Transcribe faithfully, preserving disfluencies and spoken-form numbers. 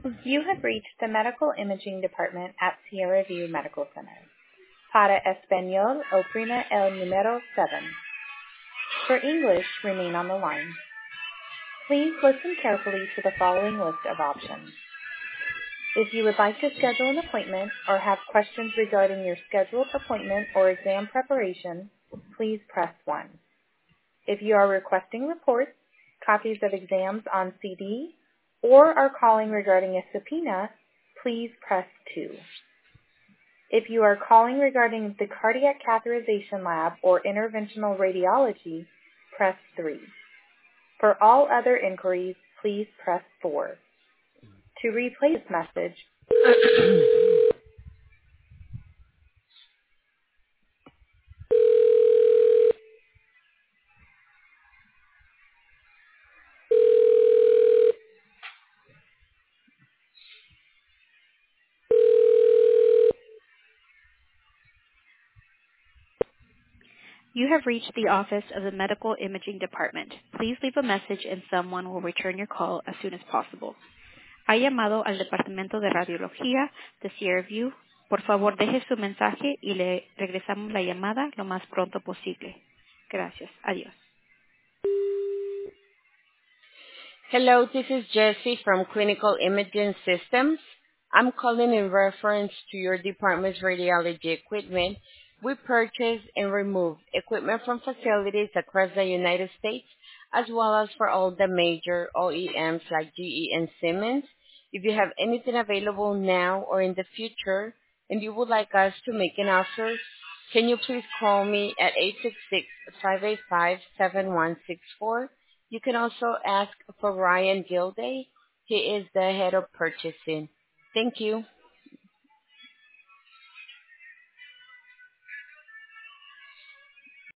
You have reached the medical imaging department at Sierra View Medical Center. Para español, oprime el número seven. For English, remain on the line. Please listen carefully to the following list of options. If you would like to schedule an appointment or have questions regarding your scheduled appointment or exam preparation, please press one. If you are requesting reports, copies of exams on C D, or are calling regarding a subpoena, please press two. If you are calling regarding the cardiac catheterization lab or interventional radiology, press three. For all other inquiries, please press four. To replay this message, you have reached the office of the Medical Imaging Department. Please leave a message and someone will return your call as soon as possible. Ha llamado al Departamento de Radiología de Sierra View. Por favor, deje su mensaje y le regresamos la llamada lo más pronto posible. Gracias. Adiós. Hello, this is Jessie from Clinical Imaging Systems. I'm calling in reference to your department's radiology equipment. We purchase and remove equipment from facilities across the United States, as well as for all the major O E Ms like G E and Siemens. If you have anything available now or in the future, and you would like us to make an offer, can you please call me at eight six six, five eight five, seven one six four? You can also ask for Ryan Gilday. He is the head of purchasing. Thank you.